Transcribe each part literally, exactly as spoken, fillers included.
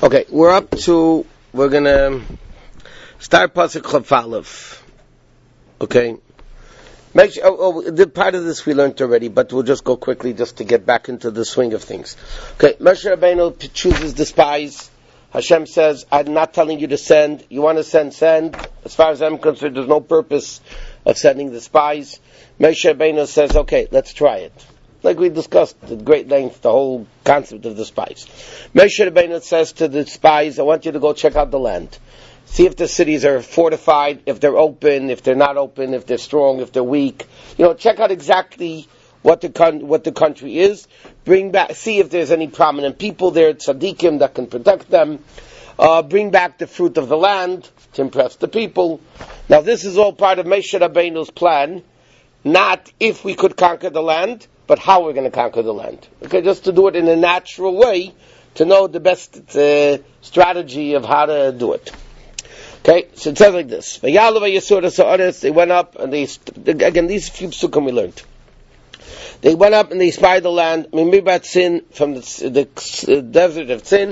Okay, we're up to, we're going to start Pasuk Chaf Aleph. Okay. Make sure, oh, oh, the part of this we learned already, but we'll just go quickly just to get back into the swing of things. Okay, Moshe Rabbeinu chooses the spies. Hashem says, I'm not telling you to send. You want to send, send. As far as I'm concerned, there's no purpose of sending the spies. Moshe Rabbeinu says, okay, let's try it. Like we discussed at great length, the whole concept of the spies. Moshe Rabbeinu says to the spies, I want you to go check out the land. See if the cities are fortified, if they're open, if they're not open, if they're strong, if they're weak. You know, check out exactly what the con- what the country is. Bring back, see if there's any prominent people there, tzaddikim that can protect them. Uh, bring back the fruit of the land to impress the people. Now, this is all part of Moshe Rabbeinu's plan. Not if we could conquer the land, but how we're going to conquer the land. Okay, just to do it in a natural way, to know the best uh, strategy of how to do it. Okay, so it says like this. They went up, and they, again, these few psukim we learned. They went up and they spied the land, Mimibat Sin, from the, the desert of Sin,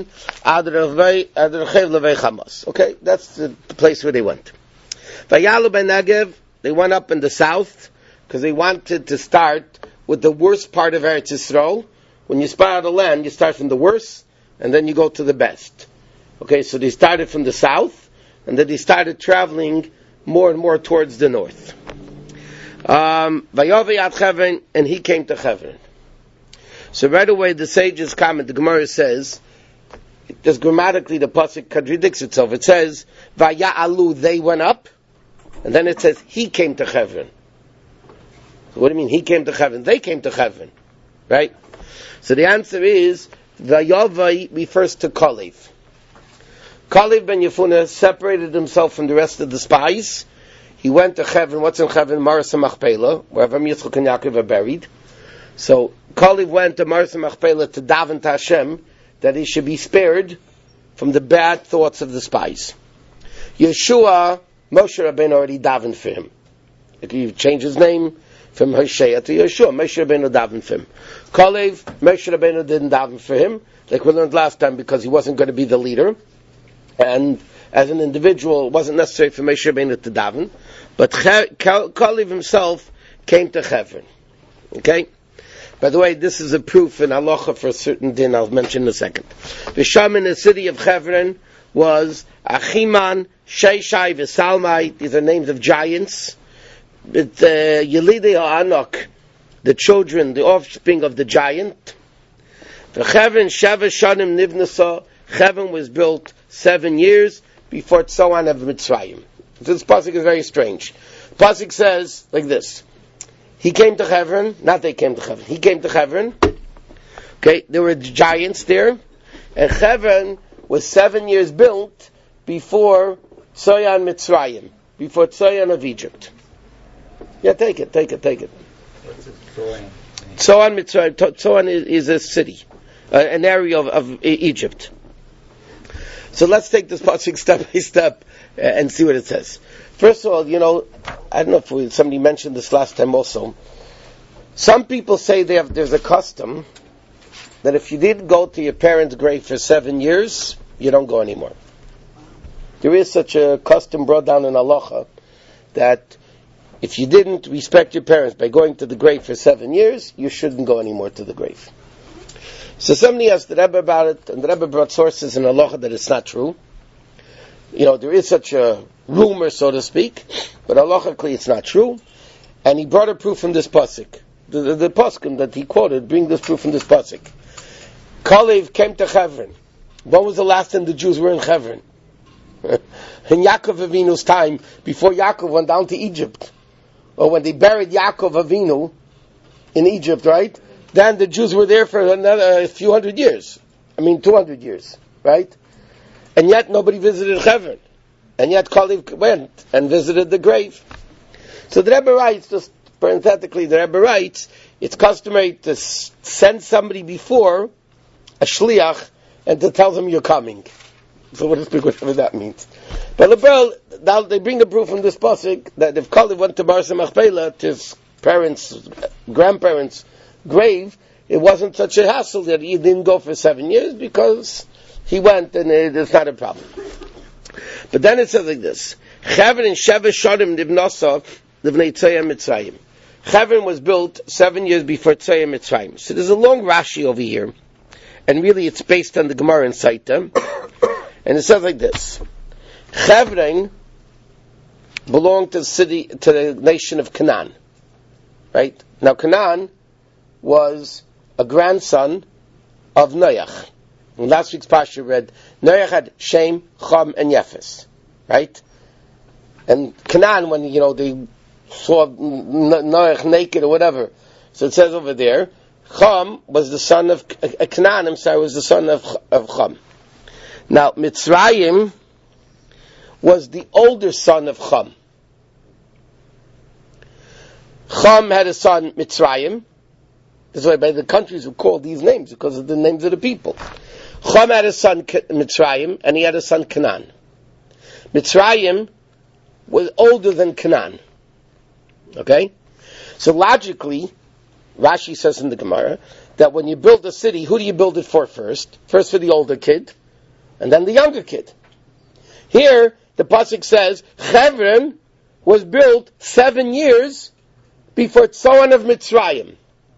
okay, that's the place where they went. Vayalu ben Negev, they went up in the south, because they wanted to start with the worst part of Eretz Yisrael. When you spy out the land, you start from the worst, and then you go to the best. Okay, so they started from the south, and then they started traveling more and more towards the north. Um, Vayovei Chevron, and he came to Chevron. So right away, the sages comment, the Gemara says, just grammatically the pasuk contradicts itself. It says, Vaya'alu, they went up, and then it says, he came to Chevron. What do you mean, he came to Chevron? They came to Chevron, right? So the answer is, Vayovei refers to Kalev. Kalev ben Yefunah separated himself from the rest of the spies. He went to Chevron. What's in Chevron? Maras Machpelah, where Avram Yitzchak and Yaakov are buried. So Kalev went to Maras Machpelah to daven to Hashem that he should be spared from the bad thoughts of the spies. Yeshua, Moshe Rabbeinu already davened for him. If you change his name from Hoshea to Yeshua, Moshe Rabbeinu davened for him. Kalev, Moshe Rabbeinu didn't daven for him, like we learned last time, because he wasn't going to be the leader. And as an individual, it wasn't necessary for Moshe Rabbeinu to daven, but Kalev himself came to Chevron. Okay? By the way, this is a proof in halacha for a certain din I'll mention in a second. The Sham in the city of Chevron was Achiman, Sheshai, V'Salmai. These are names of giants. It's uh, Yelidei Ha'anok, the children, the offspring of the giant. The Chevron, Sheva Shanim Nivnasa. Chevron was built seven years before Tzoan of Mitzrayim. This pasuk is very strange. Pasuk says like this: he came to Chevron, not they came to Chevron. He came to Chevron. Okay, there were giants there, and Chevron was seven years built before Tzoan Mitzrayim, before Tzoan of Egypt. Yeah, take it, take it, take it. What's it, Tzoan? Tzoan Mitzrayim. Tzoan is, is a city, uh, an area of, of Egypt. So let's take this pasuk step by step uh, and see what it says. First of all, you know, I don't know if we, somebody mentioned this last time also. Some people say they have, there's a custom that if you didn't go to your parents' grave for seven years, you don't go anymore. There is such a custom brought down in halacha that if you didn't respect your parents by going to the grave for seven years, you shouldn't go anymore to the grave. So somebody asked the Rebbe about it, and the Rebbe brought sources in halacha that it's not true. You know, there is such a rumor, so to speak, but halachically it's not true. And he brought a proof from this pasuk. The, the, the pasuk that he quoted, bring this proof from this pasuk. Kalev came to Chevron. When was the last time the Jews were in Chevron? In Yaakov Avinu's time, before Yaakov went down to Egypt. Or when they buried Yaakov Avinu in Egypt, right? Then the Jews were there for another a few hundred years. I mean, two hundred years, right? And yet nobody visited Chevron. And yet Kalev went and visited the grave. So the Rebbe writes, just parenthetically, the Rebbe writes, it's customary to s- send somebody before, a shliach, and to tell them you're coming. So what is whatever that means. But Lebel, now they bring a proof from this pasuk that if Kalev went to Maras Machpelah, to his parents, grandparents' grave, it wasn't such a hassle that he didn't go for seven years because he went, and it, it's not a problem. But then it says like this: Chevron Sheva Shodim Nibnosa Livnei Tzayim Mitzrayim. Chevron was built seven years before Tzayim Mitzrayim. So there's a long Rashi over here, and really it's based on the Gemara in Saita, and it says like this: Chevron belonged to the city, to the nation of Canaan. Right? Now Canaan was a grandson of Noach. In last week's Pasha read, Noach had Shem, Cham, and Yefes. Right? And Canaan, when, you know, they saw Noach naked or whatever, so it says over there, Cham was the son of, uh, Canaan, I'm sorry, was the son of, of Cham. Now, Mitzrayim was the older son of Cham. Cham had a son, Mitzrayim. That's why by the countries were called these names, because of the names of the people. Cham had a son, Mitzrayim, and he had a son, Canaan. Mitzrayim was older than Canaan. Okay? So logically, Rashi says in the Gemara, that when you build a city, who do you build it for first? First for the older kid, and then the younger kid. Here, the pasuk says, Chevron was built seven years before Tzoan of Mitzrayim.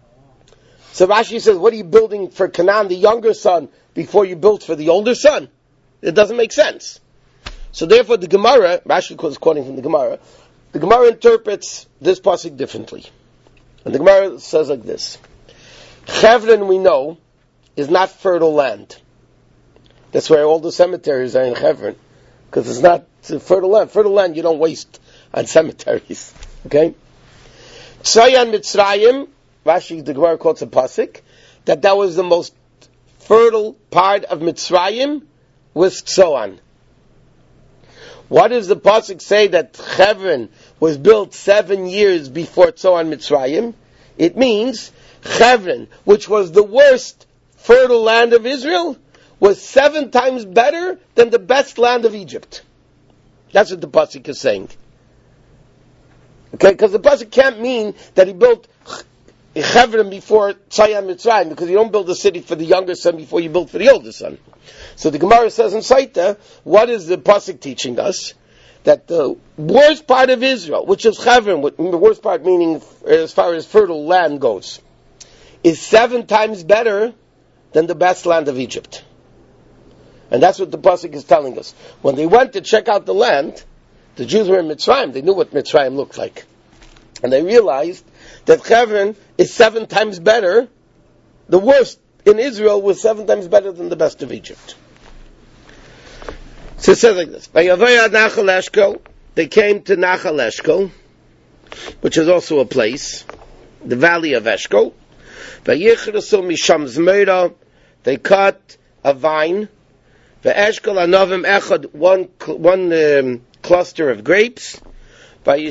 So Rashi says, what are you building for Canaan, the younger son, before you built for the older son? It doesn't make sense. So therefore the Gemara, Rashi is quoting from the Gemara, the Gemara interprets this pasuk differently. And the Gemara says like this: Chevron, we know, is not fertile land. That's why all the cemeteries are in Chevron, because it's not fertile land. Fertile land you don't waste on cemeteries. Okay? Tzayan Mitzrayim, Rashi, the Gemara quotes a pasuk, that that was the most fertile part of Mitzrayim, was Tzoan. What does the pasuk say that Chevron was built seven years before Tzoan Mitzrayim? It means Chevron, which was the worst fertile land of Israel, was seven times better than the best land of Egypt. That's what the pasuk is saying. Okay, because the pasuk can't mean that he built Chevron before Tzayan Mitzrayim, because you don't build a city for the younger son before you build for the older son. So the Gemara says in Saita, what is the pasuk teaching us? That the worst part of Israel, which is Chevron, the worst part meaning as far as fertile land goes, is seven times better than the best land of Egypt. And that's what the pasuk is telling us. When they went to check out the land, the Jews were in Mitzrayim, they knew what Mitzrayim looked like. And they realized that Chevron is seven times better, the worst in Israel was seven times better than the best of Egypt. So it says like this: They came to Nachal Eshkol, which is also a place, the valley of Eshkol. They cut a vine. One one um, cluster of grapes. They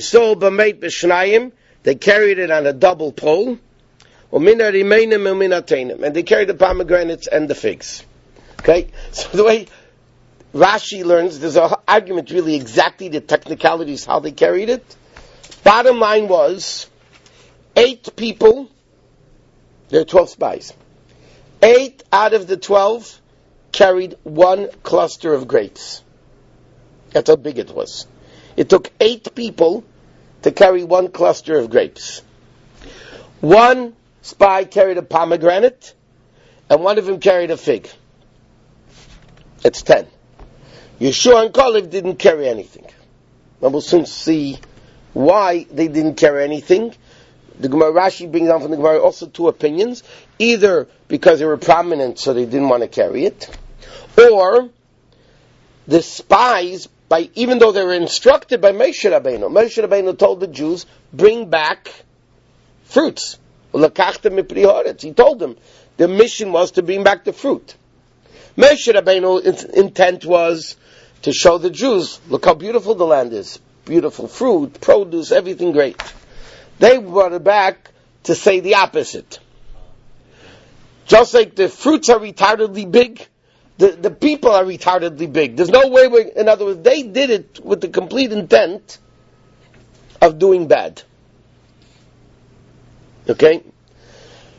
carried it on a double pole. And they carried the pomegranates and the figs. Okay? So the way Rashi learns, there's an argument really exactly the technicalities how they carried it. Bottom line was, eight people, there are twelve spies. Eight out of the twelve carried one cluster of grapes. That's how big it was. It took eight people to carry one cluster of grapes. One spy carried a pomegranate, and one of them carried a fig. It's ten. Yeshua and Kalev didn't carry anything. And we'll soon see why they didn't carry anything. The Gemara Rashi brings down from the Gemara also two opinions. Either because they were prominent, so they didn't want to carry it, or the spies, by even though they were instructed by Moshe Rabbeinu, Moshe Rabbeinu told the Jews, bring back fruits. He told them the mission was to bring back the fruit. Moshe Rabbeinu's intent was to show the Jews, look how beautiful the land is. Beautiful fruit, produce, everything great. They brought it back to say the opposite. Just like the fruits are retardedly big, the, the people are retardedly big. There's no way, we, in other words, they did it with the complete intent of doing bad. Okay?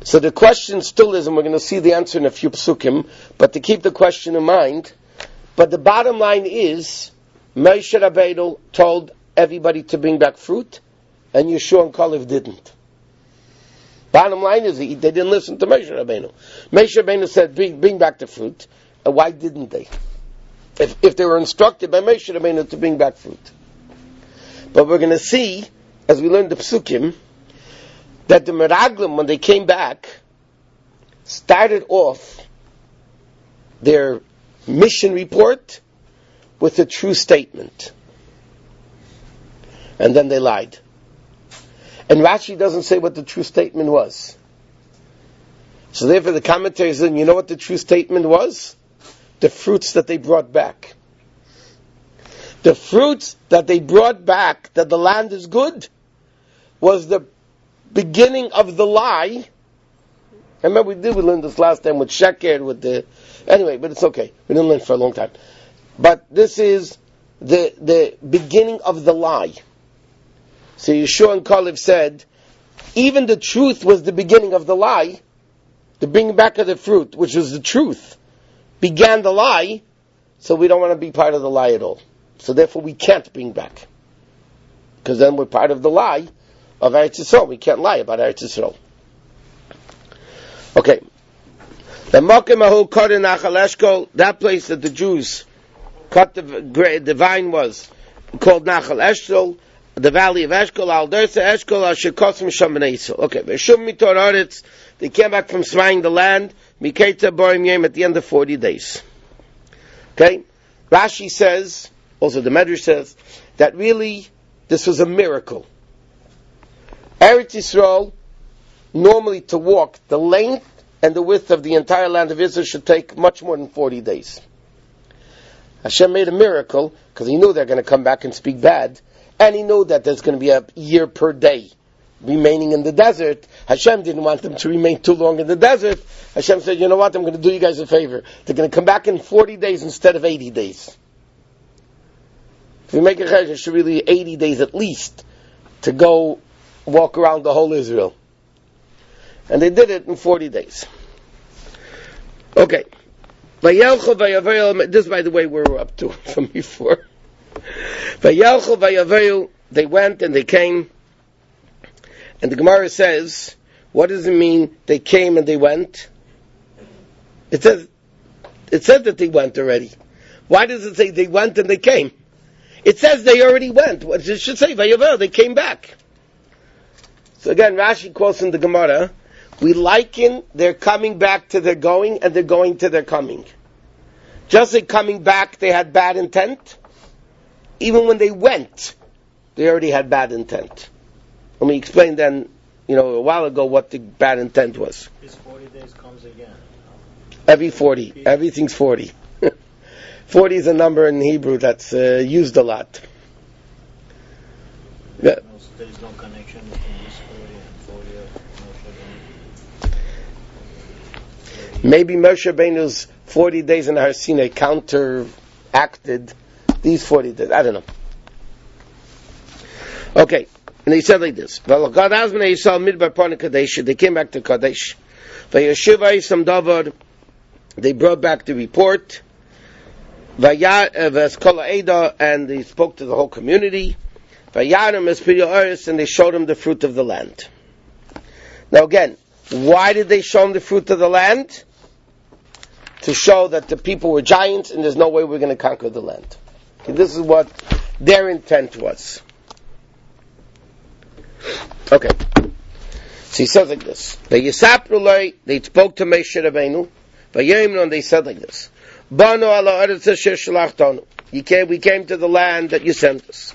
So the question still is, and we're going to see the answer in a few psukim, but to keep the question in mind, but the bottom line is, Moshe Rabbeinu told everybody to bring back fruit, and Yeshua and Kalev didn't. Bottom line is, they didn't listen to Moshe Rabbeinu. Moshe Rabbeinu said, bring, bring back the fruit, and why didn't they? If, if they were instructed by Moshe Rabbeinu to bring back fruit. But we're going to see, as we learn the psukim, that the Meraglim, when they came back, started off their mission report with a true statement. And then they lied. And Rashi doesn't say what the true statement was. So therefore the commentary says, you know what the true statement was? The fruits that they brought back. The fruits that they brought back, that the land is good, was the beginning of the lie. I remember we did, we learned this last time with Sheker, with the, anyway, but it's okay. We didn't learn for a long time. But this is the, the beginning of the lie. So Yeshua and Kalev said, even the truth was the beginning of the lie. The bringing back of the fruit, which was the truth, began the lie, so we don't want to be part of the lie at all. So therefore we can't bring back. Because then we're part of the lie of Eretz Yisrael. We can't lie about Eretz Yisrael. Okay. The Mokem Ahu Korin Nachal Eshkol, that place that the Jews cut the, the vine was called Nachal Eshkol, the valley of Eshkol, Al Dersa Eshkol, Al Shekosim Sham B'nai Yisrael. Okay. V'shum mitor Oretz, they came back from spying the land, Miketa Borim Yem, at the end of forty days. Okay? Rashi says, also the Medrash says, that really this was a miracle. Eretz Yisrael, normally to walk the length and the width of the entire land of Israel should take much more than forty days. Hashem made a miracle because he knew they're going to come back and speak bad, and he knew that there's going to be a year per day remaining in the desert. Hashem didn't want them to remain too long in the desert. Hashem said, you know what, I'm going to do you guys a favor. They're going to come back in forty days instead of eighty days. If we make a chesed, it should really be eighty days at least to go walk around the whole Israel. And they did it in forty days. Okay. This, by the way, we're up to from before. They went and they came. And the Gemara says, what does it mean they came and they went? It says, it said that they went already. Why does it say they went and they came? It says they already went. It should say, they came back. So again, Rashi quotes in the Gemara, we liken their coming back to their going, and their going to their coming. Just like coming back, they had bad intent. Even when they went, they already had bad intent. Let me explain then, you know, a while ago what the bad intent was. This forty days comes again. Every forty. Everything's forty. forty is a number in Hebrew that's uh, used a lot. Yeah. There is no connection between this forty and forty. Maybe Moshe Rabbeinu's forty days in Har Sinai counteracted these forty days. I don't know. Okay. And he said like this. They came back to Kadesh. They brought back the report. And they spoke to the whole community. And they showed them the fruit of the land. Now again, why did they show them the fruit of the land? To show that the people were giants and there's no way we're going to conquer the land. Okay, this is what their intent was. Okay. So he says like this. They spoke to Moshe Rabbeinu, and they said like this. We came, we came to the land that you sent us.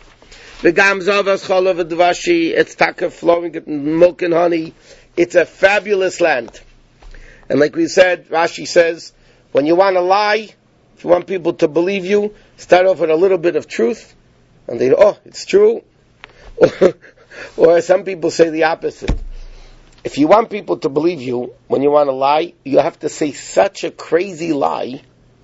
It's taka flowing with milk and honey. It's a fabulous land. And like we said, Rashi says, when you want to lie, if you want people to believe you, start off with a little bit of truth, and they, oh, it's true. Or some people say the opposite. If you want people to believe you, when you want to lie, you have to say such a crazy lie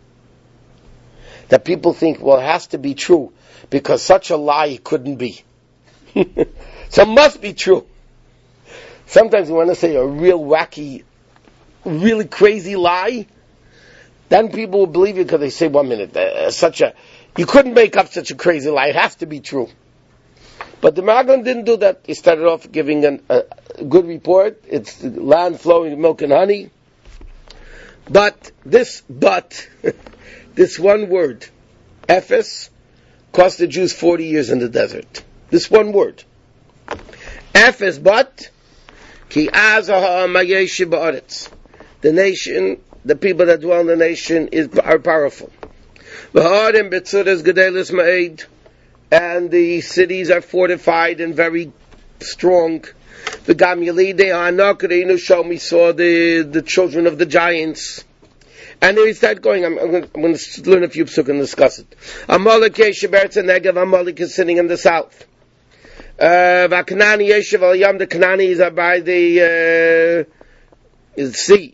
that people think, well, it has to be true, because such a lie couldn't be. So it must be true. Sometimes you want to say a real wacky, really crazy lie, then people will believe you because they say, one minute, uh, such a, you couldn't make up such a crazy lie, it has to be true. But the Meraglim didn't do that. He started off giving an, a, a good report. It's land flowing with milk and honey. But this but, this one word, Ephes, cost the Jews forty years in the desert. This one word. Ephes but, ki azaha mayeshi ba'aretz. The nation, the people that dwell in the nation is, are powerful. V'ha'arim betzuras gedelis ma'ed. And the cities are fortified and very strong. The Gamyalide Anakreinu show me saw the, the children of the giants. And then he started going, I'm, I'm going to learn a few psukim and discuss it. Amalek Yeshiv Eretz Negev, Amalek is sitting in the south. V'Kanani Yeshiv Al Yam, the Kananis are by the uh, sea.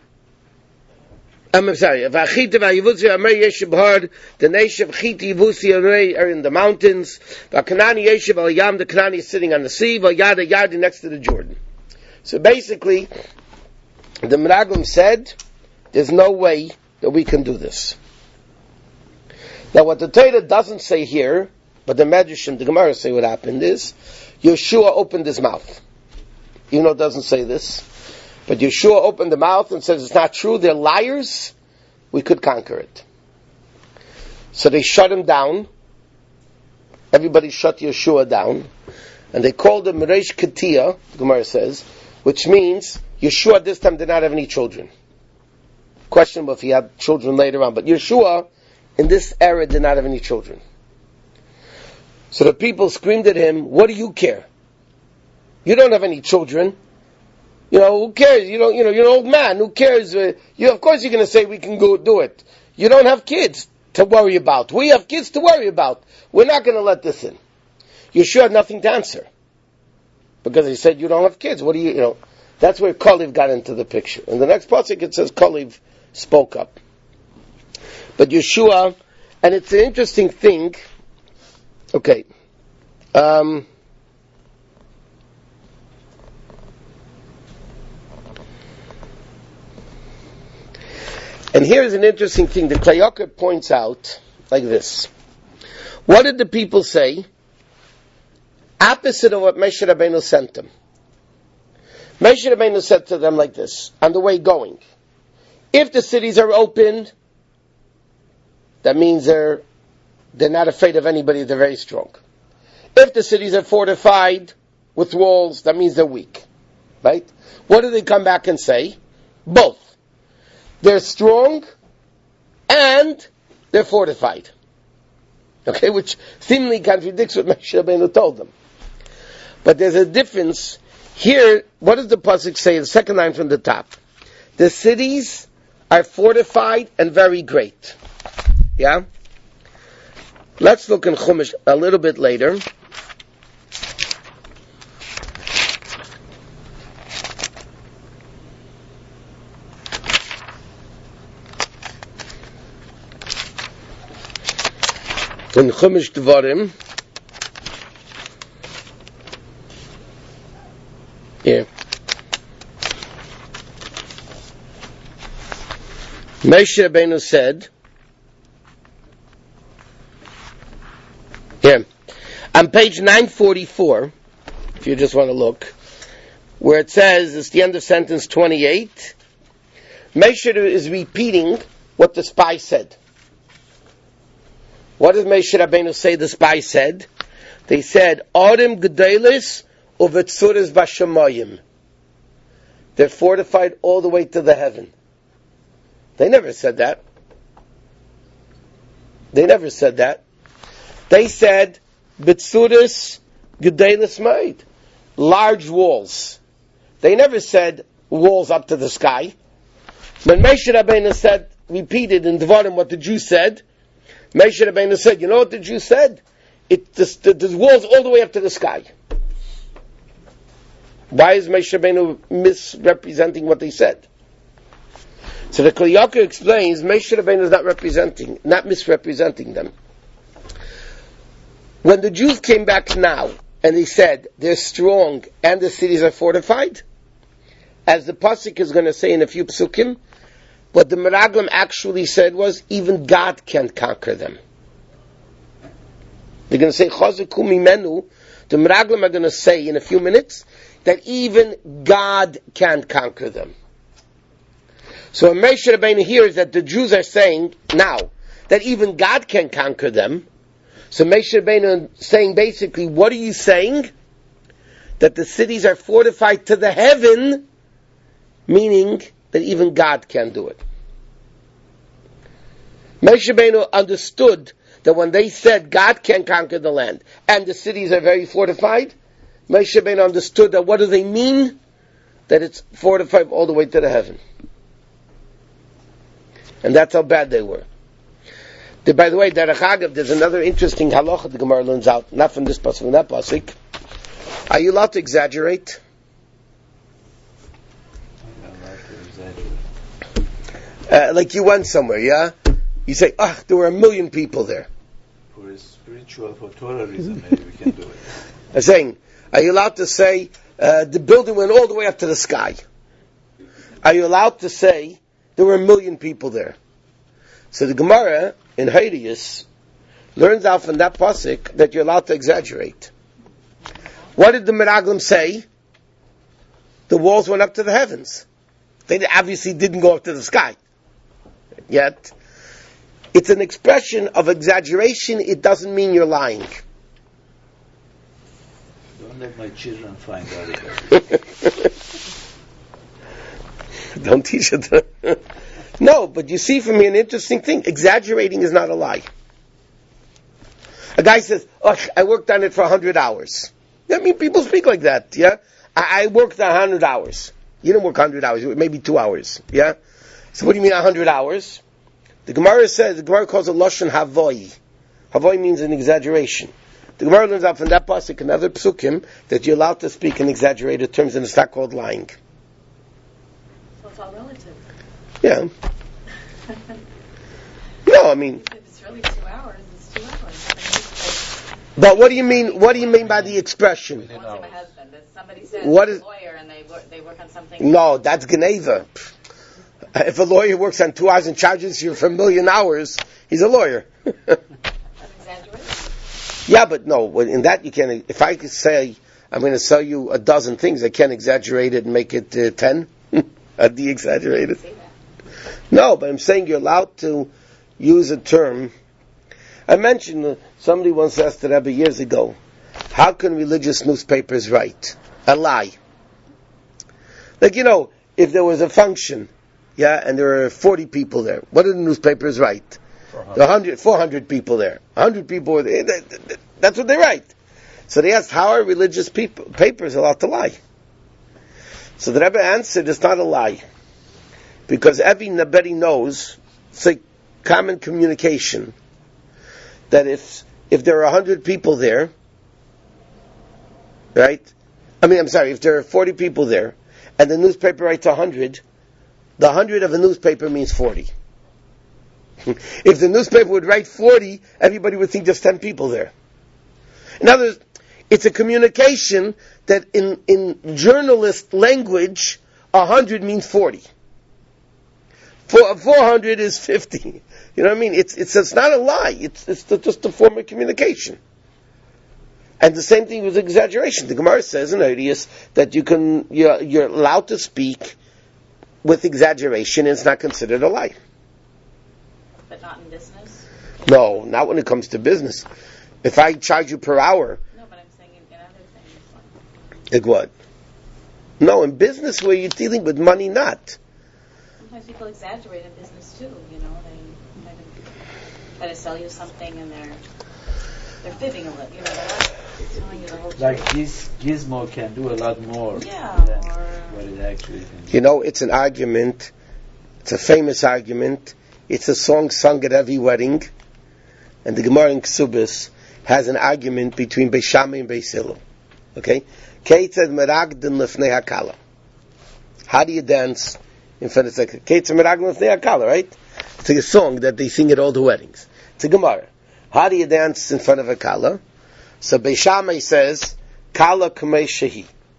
I'm sorry. The nation of Chiti Yevusi are in the mountains. The Kanani Yeshiv Al Yam, the Kanani is sitting on the sea. Yada Yada next to the Jordan. So basically, the Meraglim said, "There's no way that we can do this." Now, what the Torah doesn't say here, but the Medrash and the Gemara say what happened is, Yeshua opened his mouth. You know, it doesn't say this. But Yeshua opened the mouth and says, it's not true, they're liars, we could conquer it. So they shut him down. Everybody shut Yeshua down. And they called him Reish Ketia, the Gemara says, which means Yeshua this time did not have any children. Questionable if he had children later on. But Yeshua, in this era, did not have any children. So the people screamed at him, what do you care? You don't have any children. You know, who cares? You don't, you know, you're an old man. Who cares? Uh, you, of course you're going to say we can go do it. You don't have kids to worry about. We have kids to worry about. We're not going to let this in. Yeshua had nothing to answer. Because he said, you don't have kids. What do you, you know, that's where Kalev got into the picture. In the next pasuk it says Kalev spoke up. But Yeshua, and it's an interesting thing, okay, um, and here's an interesting thing. The Kli Yakar points out like this. What did the people say? Opposite of what Moshe Rabbeinu sent them. Moshe Rabbeinu said to them like this, on the way going. If the cities are opened, that means they're, they're not afraid of anybody, they're very strong. If the cities are fortified with walls, that means they're weak. Right? What do they come back and say? Both. They're strong and they're fortified. Okay, which seemingly contradicts what Moshe Rabbeinu told them. But there's a difference. Here, what does the pasuk say? The second line from the top. The cities are fortified and very great. Yeah? Let's look in Chumash a little bit later. In Chumash Devarim, yeah, Moshe Rabbeinu said, here, on page nine forty-four, if you just want to look, where it says, it's the end of sentence twenty-eight, Moshe is repeating what the spy said. What did Moshe Rabbeinu say the spy said? They said, Arim Gedelis uvetzuras bashamayim. They're fortified all the way to the heaven. They never said that. They never said that. They said, Betzuras Gedelis ma'id. Large walls. They never said walls up to the sky. When Moshe Rabbeinu said, repeated in Devarim what the Jews said, Moshe Rabbeinu said, you know what the Jews said? It, the, the, the walls all the way up to the sky. Why is Moshe Rabbeinu misrepresenting what they said? So the Kli Yakar explains, Moshe Rabbeinu is not representing, not misrepresenting them. When the Jews came back now, and they said, they're strong and the cities are fortified, as the pasuk is going to say in a few psukim, what the Meraglim actually said was, even God can't conquer them. They're going to say, Chazaku mimenu. The Meraglim are going to say in a few minutes that even God can't conquer them. So what Moshe Rabbeinu hears that the Jews are saying now that even God can conquer them. So Moshe Rabbeinu is saying basically, what are you saying? That the cities are fortified to the heaven, meaning that even God can do it. Moshe Rabbeinu understood that when they said God can conquer the land and the cities are very fortified, Moshe Rabbeinu understood that what do they mean? That it's fortified all the way to the heaven. And that's how bad they were. The, by the way, Derech Agav, there's another interesting halacha the Gemara learns out, not from this pasuk, from that pasuk. Are you allowed to exaggerate? Uh, like you went somewhere, yeah? You say, ah, there were a million people there. For a spiritual, for Torah reason, maybe we can do it. I'm saying, are you allowed to say, uh, the building went all the way up to the sky? Are you allowed to say, there were a million people there? So the Gemara in Harius learns out from that pasuk that you're allowed to exaggerate. What did the Meraglim say? The walls went up to the heavens. They obviously didn't go up to the sky. Yet, it's an expression of exaggeration. It doesn't mean you're lying. Don't let my children find out about it. Don't teach it. No, but you see from me an interesting thing. Exaggerating is not a lie. A guy says, oh, I worked on it for one hundred hours. I mean, people speak like that, yeah? I, I worked on one hundred hours. You didn't work one hundred hours, maybe two hours, yeah? So what do you mean one hundred hours? The Gemara says, the Gemara calls it Lashon Havoi. Havoi means an exaggeration. The Gemara learns out from that pasuk and other psukim that you're allowed to speak in exaggerated terms and it's not called lying. So it's all relative. Yeah. No, I mean... If it's really two hours, it's two hours. But what do you mean, what do you mean by the expression? Once my husband, if somebody says What is- a lawyer and they work, they work on something... No, that's Geneva. If a lawyer works on two hours and charges you for a million hours, he's a lawyer. That's exaggerated. Yeah, but no, in that you can't, if I could say, I'm going to sell you a dozen things, I can't exaggerate it and make it uh, ten. I'd de-exaggerate it. No, but I'm saying you're allowed to use a term. I mentioned, uh, somebody once asked the Rebbe years ago, how can religious newspapers write a lie? Like, you know, if there was a function, yeah, and there were forty people there, what do the newspapers write? There are one hundred, four hundred people there. one hundred people were there. That's what they write. So they asked, how are religious people, papers allowed to lie? So the Rebbe answered, it's not a lie. Because every Naberi knows, it's like common communication, that if if there are one hundred people there, right? I mean, I'm sorry, if there are forty people there, and the newspaper writes one hundred, the one hundred of a newspaper means forty. If the newspaper would write forty, everybody would think there's ten people there. In other words, it's a communication that in, in journalist language, one hundred means forty. four hundred is fifty. You know what I mean? It's, it's, it's not a lie. It's, it's just a form of communication. And the same thing with exaggeration. The Gemara says in Arius that you can, you're, you're allowed to speak with exaggeration and it's not considered a lie. But not in business? No, not when it comes to business. If I charge you per hour. No, but I'm saying in, in other things. Like what? No, in business where you're dealing with money, not. Sometimes people exaggerate in business too, you know, they kind of try to sell you something and they're they're fibbing a little, you know, they're not telling you the whole truth. Like this gizmo can do a lot more Yeah, than or- what it actually can do. You know, it's an argument, it's a famous argument, it's a song sung at every wedding, and the Gemara in Ksubis has an argument between Beis Shammai and Beis Hillel. Okay? Keitzad meragdin lefnei hakala. How do you dance in front of the Keitzad meragdin lefnei hakala, right? It's like a song that they sing at all the weddings. It's a Gemara. How do you dance in front of a kala? So Beis Shammai says, kala kamei shehi.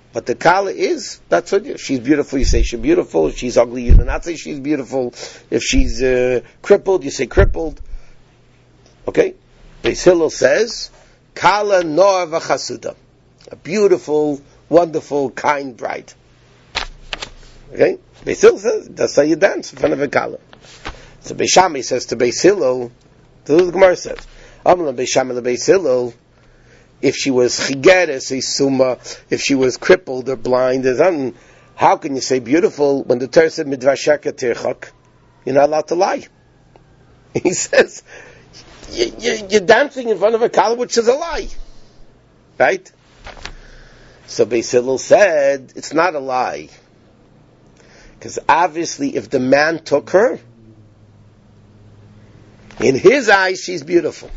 But the kala is, that's what you, she's beautiful, you say she's beautiful. If she's ugly, you do not say she's beautiful. If she's uh, crippled, you say crippled. Okay? Beis Hillel says, kala nor v'chasuda. A beautiful, wonderful, kind bride. Okay? Beis Hillel says, that's how you dance in front of a kala. So Beis Shammai says to Beis Hillel, this is what the Gemara says, Amla Beis Shammai le Beis Hillel, if she was chigeres, a summa, if she was crippled or blind, how can you say beautiful when the Torah said midvashaka tirchak? You're not allowed to lie. He says, you, you, you're dancing in front of a kala, which is a lie. Right? So Beis Hillel said, it's not a lie. Because obviously if the man took her, in his eyes she's beautiful.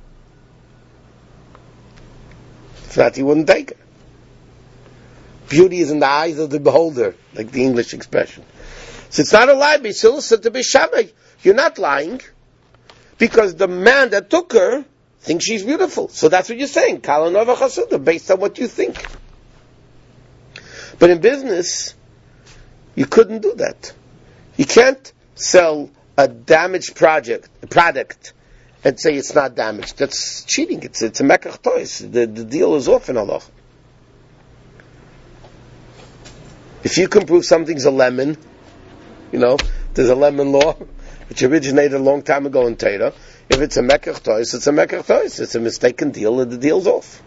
If not, he wouldn't take her. Beauty is in the eyes of the beholder, like the English expression. So it's not a lie. Beis Hillel said to Beis Shammai, you're not lying, because the man that took her thinks she's beautiful. So that's what you're saying, Kala Nova Chasuda, based on what you think. But in business, you couldn't do that. You can't sell a damaged project, a product, and say it's not damaged. That's cheating. It's it's a mekach tois. The the deal is off in Allah. If you can prove something's a lemon, you know, there's a lemon law which originated a long time ago in Torah. If it's a mekach tois, it's a mekach tois. It's a mistaken deal, and the deal's off.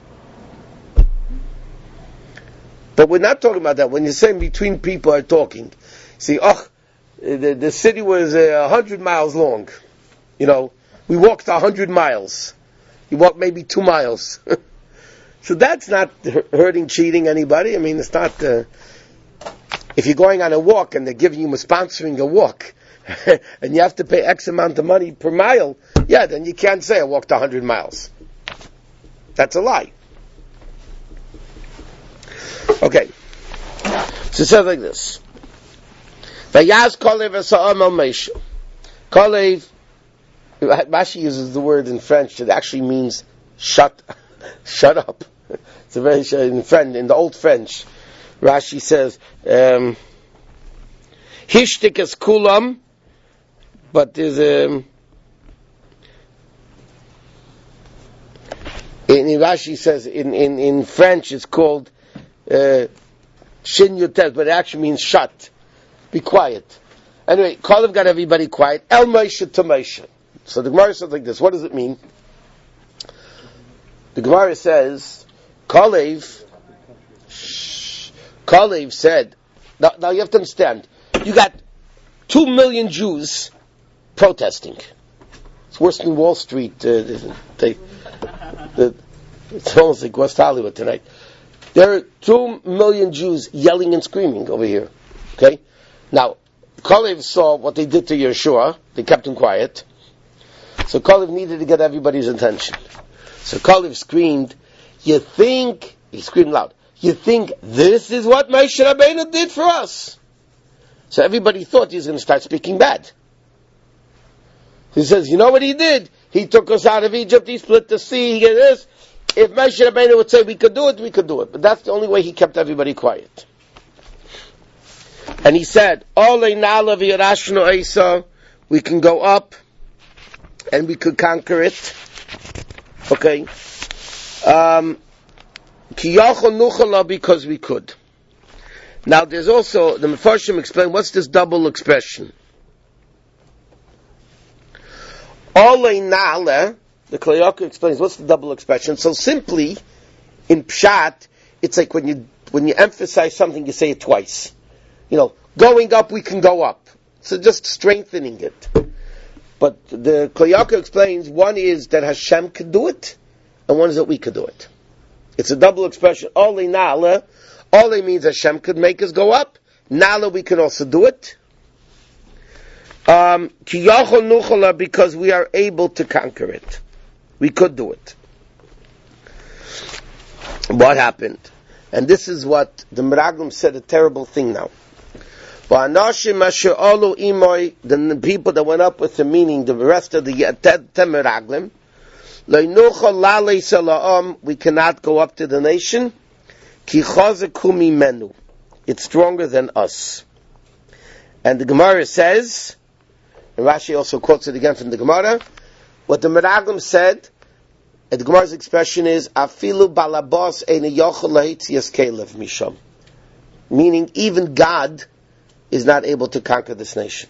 But we're not talking about that. When you're saying between people are talking, see, oh, the the city was a uh, hundred miles long, you know. We walked a hundred miles. You walked maybe two miles. So that's not hurting, cheating anybody. I mean, it's not. Uh, if you're going on a walk and they're giving you, sponsoring a walk, and you have to pay X amount of money per mile, yeah, then you can't say I walked a hundred miles. That's a lie. Okay. So it says like this. Vayaz Kalev Asa'am al Meisha. Kalev. Rashi uses the word in French that actually means shut, shut up. It's a very in French, in the old French. Rashi says, um, "Hishtik es kulam," but there's a um, in, in Rashi says in, in, in French it's called uh, shin yotet, but it actually means shut, be quiet. Anyway, Kalev got everybody quiet. El Moshe to Moshe. So the Gemara says like this. What does it mean? The Gemara says, Kalev, shh, Kalev said, now, now you have to understand, you got two million Jews protesting. It's worse than Wall Street. Uh, they, the, it's almost like West Hollywood tonight. There are two million Jews yelling and screaming over here. Okay? Now, Kalev saw what they did to Yeshua. They kept him quiet. So Kalev needed to get everybody's attention. So Kalev screamed, you think, he screamed loud, you think this is what Moshe Rabbeinu did for us? So everybody thought he was going to start speaking bad. He says, you know what he did? He took us out of Egypt, he split the sea, he did this. If Moshe Rabbeinu would say we could do it, we could do it. But that's the only way he kept everybody quiet. And he said, we can go up, and we could conquer it. Okay. Um, because we could. Now there's also, the Mefarshim explain, what's this double expression? Olei na'ale, the Kli Yakar explains, what's the double expression? So simply, in Pshat, it's like when you, when you emphasize something, you say it twice. You know, going up, we can go up. So just strengthening it. But the Kli Yakar explains, one is that Hashem could do it, and one is that we could do it. It's a double expression. Olei na'ale. Olei means Hashem could make us go up. Na'ale, we can also do it. Um, because we are able to conquer it. We could do it. What happened? And this is what the Meraglim said, a terrible thing now. The people that went up with the meaning, the rest of the Meraglim, we cannot go up to the nation, Ki chazaku mimenu. It's stronger than us. And the Gemara says, and Rashi also quotes it again from the Gemara, what the Meraglim said, and the Gemara's expression is, Afilu balabos eine yochel lahitzias kelev misham. Meaning, even God is not able to conquer this nation.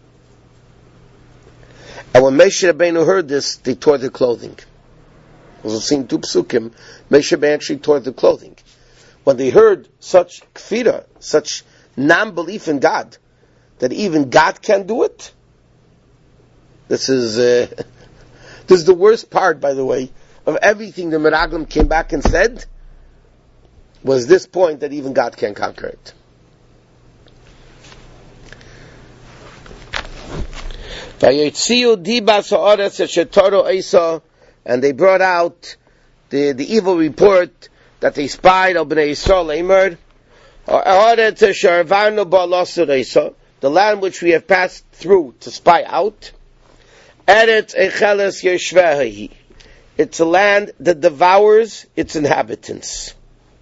And when Moshe Rabbeinu heard this, they tore their clothing. We'll see in two psukim, Moshe Rabbeinu actually tore their clothing. When they heard such kfira, such non-belief in God, that even God can do it, this is uh, this is the worst part, by the way, of everything the Meraglim came back and said, was this point that even God can conquer it. And they brought out the, the evil report that they spied on Bnei Yisrael, the land which we have passed through to spy out. It's a land that devours its inhabitants.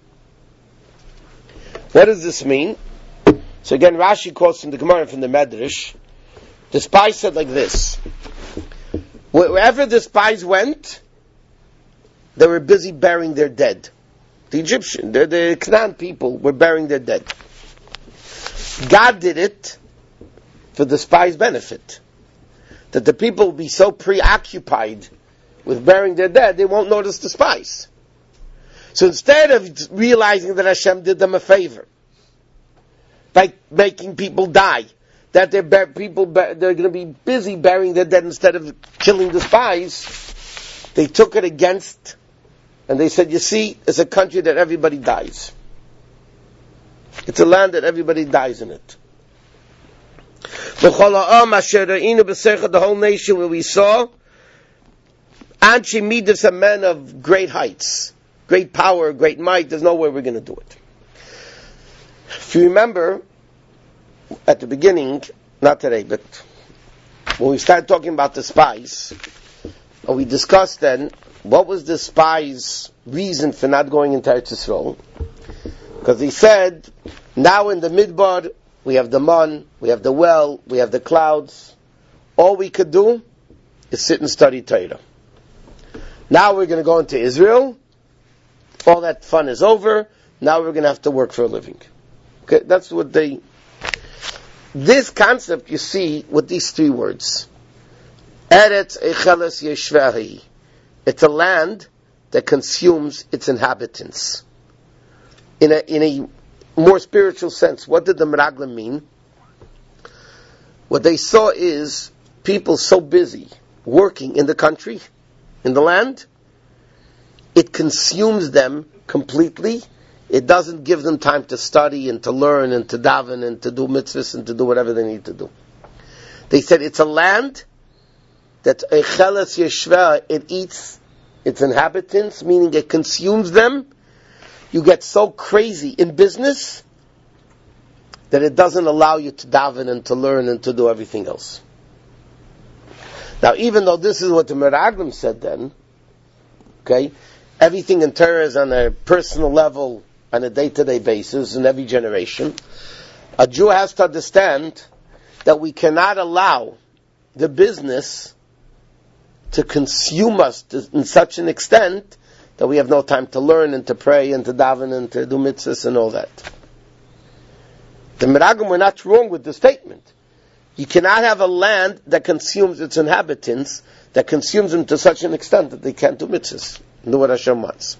What does this mean? So again, Rashi quotes from the Gemara from the Medrash. The spies said like this: wherever the spies went, they were busy burying their dead. The Egyptian, the, the Canaan people were burying their dead. God did it for the spies' benefit. That the people will be so preoccupied with burying their dead, they won't notice the spies. So instead of realizing that Hashem did them a favor by making people die, that they're bur- people bur- they're going to be busy burying their dead instead of killing the spies, they took it against, and they said, you see, it's a country that everybody dies. It's a land that everybody dies in it. The whole nation where we saw Anshi Midas, a men of great heights, great power, great might. There's no way we're going to do it. If you remember, at the beginning, not today, but when we started talking about the spies, and we discussed then, what was the spies' reason for not going into Eretz Yisrael? Because he said, now in the Midbar, we have the man, we have the well, we have the clouds. All we could do is sit and study Torah. Now we're going to go into Israel. All that fun is over. Now we're going to have to work for a living. Okay, that's what they... This concept you see with these three words. Eretz Echeles Yeshvehi. It's a land that consumes its inhabitants. In a, in a more spiritual sense, what did the Meraglim mean? What they saw is people so busy working in the country, in the land, it consumes them completely. It doesn't give them time to study and to learn and to daven and to do mitzvahs and to do whatever they need to do. They said it's a land that Echeles Yeshveh, it eats its inhabitants, meaning it consumes them. You get so crazy in business that it doesn't allow you to daven and to learn and to do everything else. Now, even though this is what the Meraglim said then, okay, everything in Torah is on a personal level, on a day-to-day basis, in every generation, a Jew has to understand that we cannot allow the business to consume us to, in such an extent that we have no time to learn and to pray and to daven and to do mitzvahs and all that. The Meraglim were not wrong with the statement. You cannot have a land that consumes its inhabitants, that consumes them to such an extent that they can't do mitzvahs and do what Hashem wants.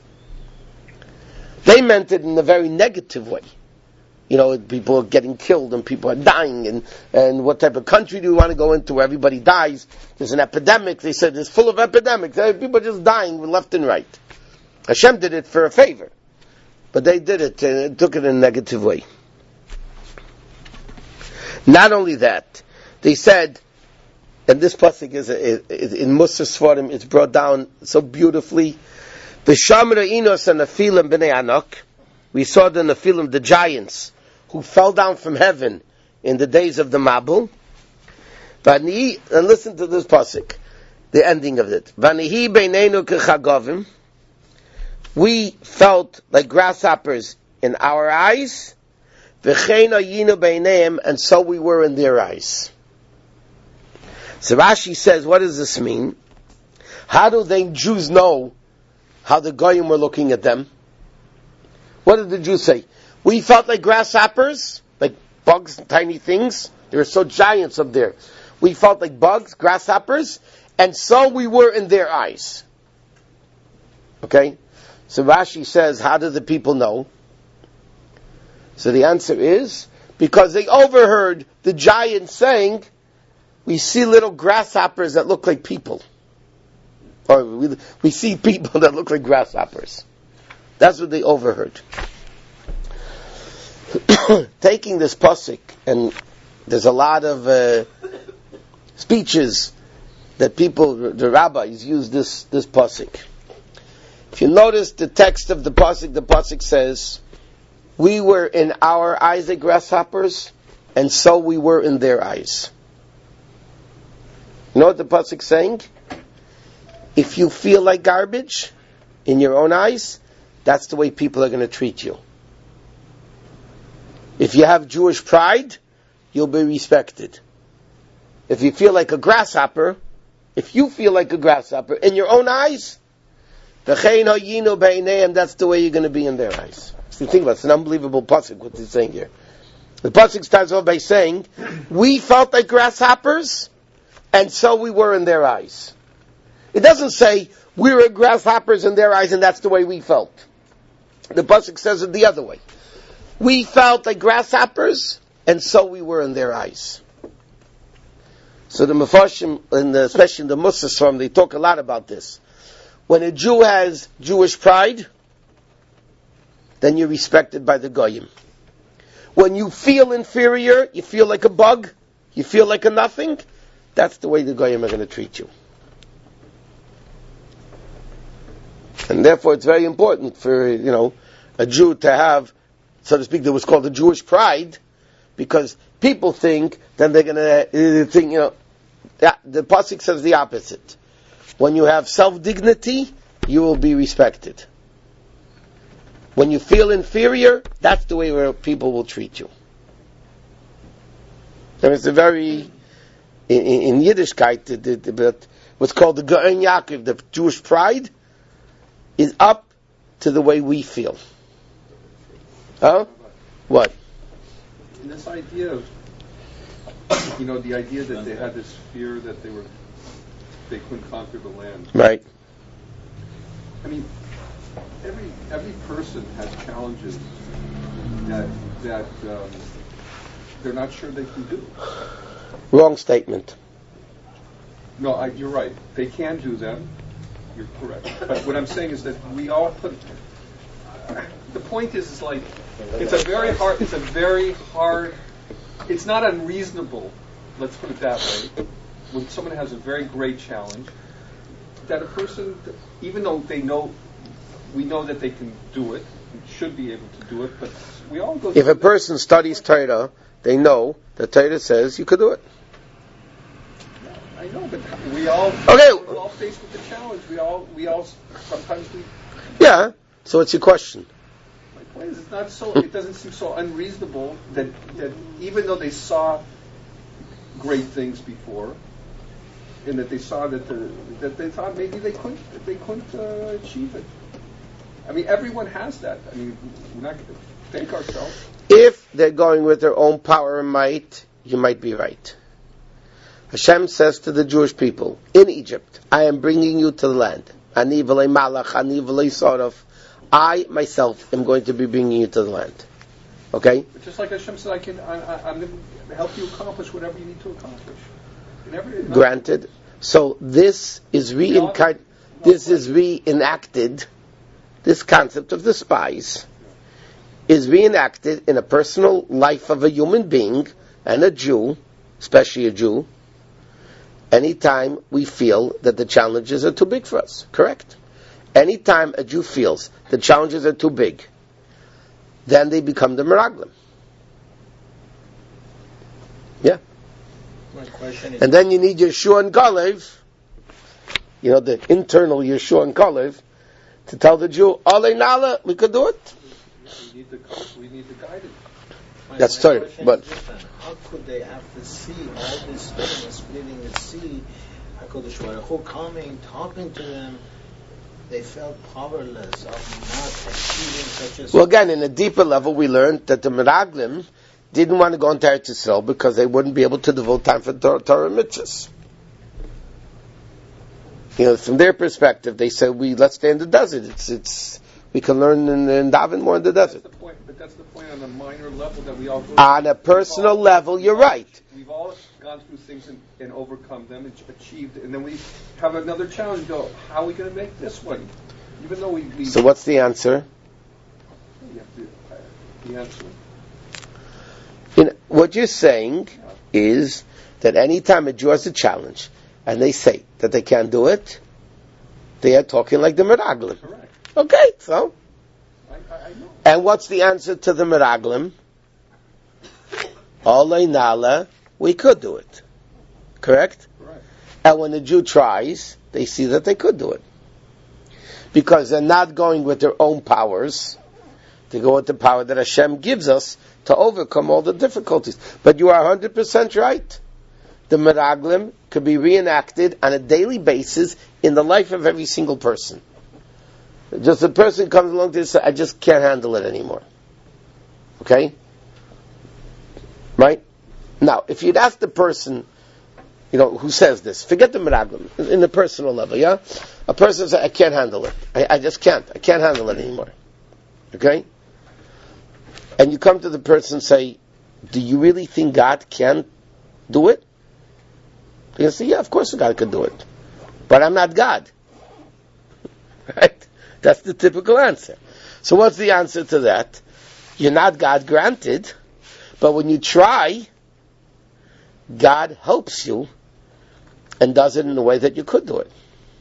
They meant it in a very negative way. You know, people are getting killed and people are dying, and, and what type of country do we want to go into where everybody dies? There's an epidemic. They said it's full of epidemics. People are just dying left and right. Hashem did it for a favor, but they did it and took it in a negative way. Not only that, they said, and this pasuk is, is, is in Musar Sfarim, it's brought down so beautifully. The Shamra Inos and Nephilim b'nei Anak, we saw the Nephilim, the giants, who fell down from heaven in the days of the Mabul. Vanihi, and listen to this pasuk, the ending of it. Vanihi beinenu kechagavim. we felt like grasshoppers in our eyes, v'chein hayinu b'eineihem, and so we were in their eyes. So Rashi says, what does this mean? How do the Jews know how the Goyim were looking at them? What did the Jews say? We felt like grasshoppers, like bugs, tiny things. They were so giants up there. We felt like bugs, grasshoppers, and so we were in their eyes. Okay? So Rashi says, how do the people know? So the answer is, because they overheard the giants saying, we see little grasshoppers that look like people. Or we, we see people that look like grasshoppers. That's what they overheard. Taking this pasuk, and there's a lot of uh, speeches that people, the rabbis, use this, this pasuk. If you notice the text of the pasuk, the pasuk says, we were in our eyes like grasshoppers, and so we were in their eyes. You know what the pasuk's saying? If you feel like garbage in your own eyes, that's the way people are going to treat you. If you have Jewish pride, you'll be respected. If you feel like a grasshopper, if you feel like a grasshopper in your own eyes, that's the way you're going to be in their eyes. So think about it, it's an unbelievable pasuk what he's saying here. The pasuk starts off by saying, we felt like grasshoppers, and so we were in their eyes. It doesn't say, we were grasshoppers in their eyes, and that's the way we felt. The pasuk says it the other way. We felt like grasshoppers, and so we were in their eyes. So the Mefarshim, and especially in the Musa Swarm, they talk a lot about this. When a Jew has Jewish pride, then you're respected by the Goyim. When you feel inferior, you feel like a bug, you feel like a nothing, that's the way the Goyim are going to treat you. And therefore it's very important for, you know, a Jew to have, so to speak, that was called the Jewish pride, because people think, then they're going to think, you know, that, the pasuk says the opposite. When you have self-dignity, you will be respected. When you feel inferior, that's the way where people will treat you. There is a very, in, in Yiddishkeit, the, the, the, what's called the Gaon Yaakov, the Jewish pride, is up to the way we feel. Huh? What? And this idea of, you know, the idea that they had this fear that they were, they couldn't conquer the land. Right. I mean, every every person has challenges that that um, they're not sure they can do. Wrong statement. No, I, you're right. They can do them. You're correct. But what I'm saying is that we all put. The point is, is like it's a very hard. It's a very hard. It's not unreasonable. Let's put it that way. When someone has a very great challenge, that a person, even though they know, we know that they can do it, should be able to do it, but we all go. If a person studies Torah, they know that Torah says you could do it. I know, but we all okay. We're all faced with the challenge. We all, we all sometimes we. Yeah. So what's your question? My point is, it's not so. It doesn't seem so unreasonable that that even though they saw great things before, and that they saw that the that they thought maybe they couldn't that they couldn't uh, achieve it. I mean, everyone has that. I mean, we're not going to thank ourselves. If they're going with their own power and might, you might be right. Hashem says to the Jewish people in Egypt, I am bringing you to the land. Ani v'lei malach, ani v'lei sarav. I myself am going to be bringing you to the land. Okay? But just like Hashem said, I can, I, I, I'm going to help you accomplish whatever you need to accomplish. In every, in Granted. So this is reincarnated. This is reenacted. This concept of the spies is reenacted in a personal life of a human being and a Jew, especially a Jew, anytime we feel that the challenges are too big for us. Correct? Anytime a Jew feels the challenges are too big, then they become the Meraglim. Yeah. My question is, and then you need Yeshua and Kalev, you know, the internal Yeshua and Kalev, to tell the Jew, Olei Nala, we could do it. We need the coach, we need the guidance. That's true, but how could they have to see all this thing and splitting the sea? HaKadosh Baruch Hu coming, talking to them. They felt powerless of not achieving such a... Well, again, in a deeper level, we learned that the Meraglim didn't want to go into Eretz Yisrael because they wouldn't be able to devote time for Torah, Torah mitzvahs. You know, from their perspective, they said, "We let's stay in the desert. It's it's we can learn in, in daven more in the desert." That's the point, but that's the point on a minor level that we all go On a personal all, level, you're right. We've all gone through things and, and overcome them and achieved, and then we have another challenge. Go, how are we going to make this one? Even though we, we So, what's the answer? You have to, uh, the answer. You know, what you're saying is that anytime a Jew has a challenge and they say that they can't do it, they are talking like the Meraglim. Correct. Okay, so. I, I, I know. And what's the answer to the Meraglim? Olei Nala, we could do it. Correct? Correct. And when the Jew tries, they see that they could do it. Because they're not going with their own powers. They go with the power that Hashem gives us to overcome all the difficulties. But you are one hundred percent right. The Meraglim could be reenacted on a daily basis in the life of every single person. Just a person comes along to say, I just can't handle it anymore. Okay? Right? Now, if you'd ask the person, you know, who says this, forget the Meraglim, in the personal level, yeah? A person says, I can't handle it. I, I just can't. I can't handle it anymore. Okay? And you come to the person and say, do you really think God can do it? They're going to say, yeah, of course God can do it. But I'm not God. Right? That's the typical answer. So what's the answer to that? You're not God granted, but when you try, God helps you and does it in a way that you could do it.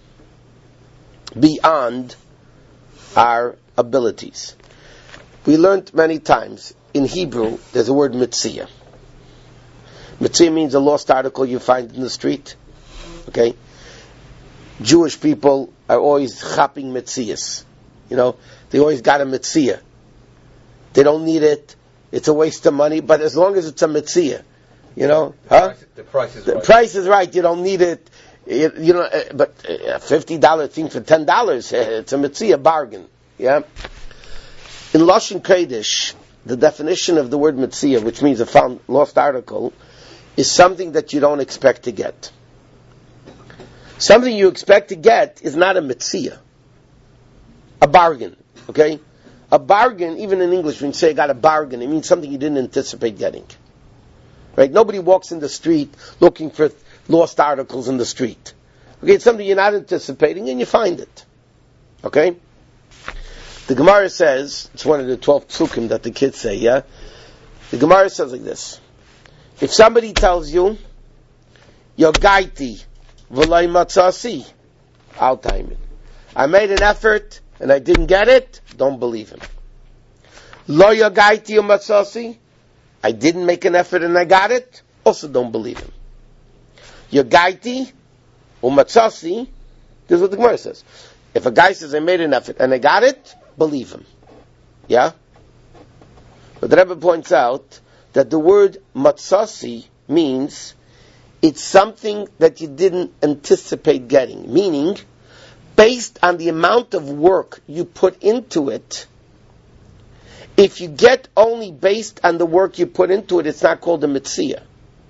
Beyond our abilities. We learned many times, in Hebrew, there's a word mitzvah. Mitzvah means a lost article you find in the street. Okay? Jewish people are always chapping mitzvahs. You know, they always got a mitzvah. They don't need it. It's a waste of money, but as long as it's a mitzvah, you know, huh? The price is the right. price is right. You don't need it. You, you know, uh, but a fifty dollar thing for ten dollars, uh, it's a mitzvah bargain. Yeah. In Lashon Kodesh, the definition of the word mitzvah, which means a found lost article, is something that you don't expect to get. Something you expect to get is not a mitzvah. A bargain. Okay? A bargain, even in English, when you say I got a bargain, it means something you didn't anticipate getting. Right? Nobody walks in the street looking for lost articles in the street. Okay, it's something you're not anticipating and you find it. Okay? The Gemara says, it's one of the twelve psukim that the kids say, yeah? The Gemara says like this. If somebody tells you, you're gaiti, v'lai matzasi, I'll time it. I made an effort and I didn't get it, don't believe him. Lo yagaiti u'matzasi, I didn't make an effort and I got it, also don't believe him. Yagaiti u'matzasi, this is what the Gemara says. If a guy says I made an effort and I got it, believe him. Yeah? But the Rebbe points out that the word matzasi means it's something that you didn't anticipate getting. Meaning, based on the amount of work you put into it, if you get only based on the work you put into it, it's not called a mitzvah.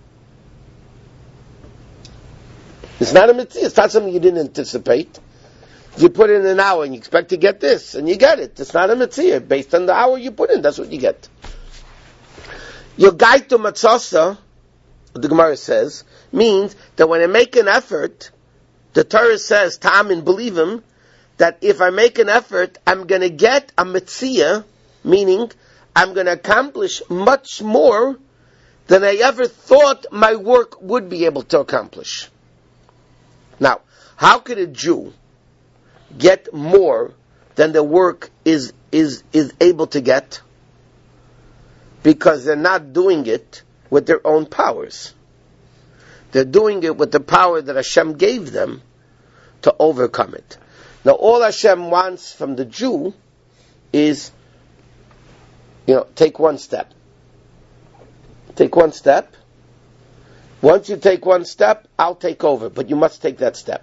It's not a mitzvah. It's not something you didn't anticipate. If you put in an hour and you expect to get this, and you get it, it's not a mitzvah. Based on the hour you put in, that's what you get. Your guide to matzasa, the Gemara says, means that when I make an effort, the Torah says, Ta'amin, believe him, that if I make an effort, I'm going to get a mitzvah, meaning I'm going to accomplish much more than I ever thought my work would be able to accomplish. Now, how could a Jew get more than the work is is is able to get? Because they're not doing it with their own powers. They're doing it with the power that Hashem gave them to overcome it. Now, all Hashem wants from the Jew is, you know, take one step. Take one step. Once you take one step, I'll take over, but you must take that step.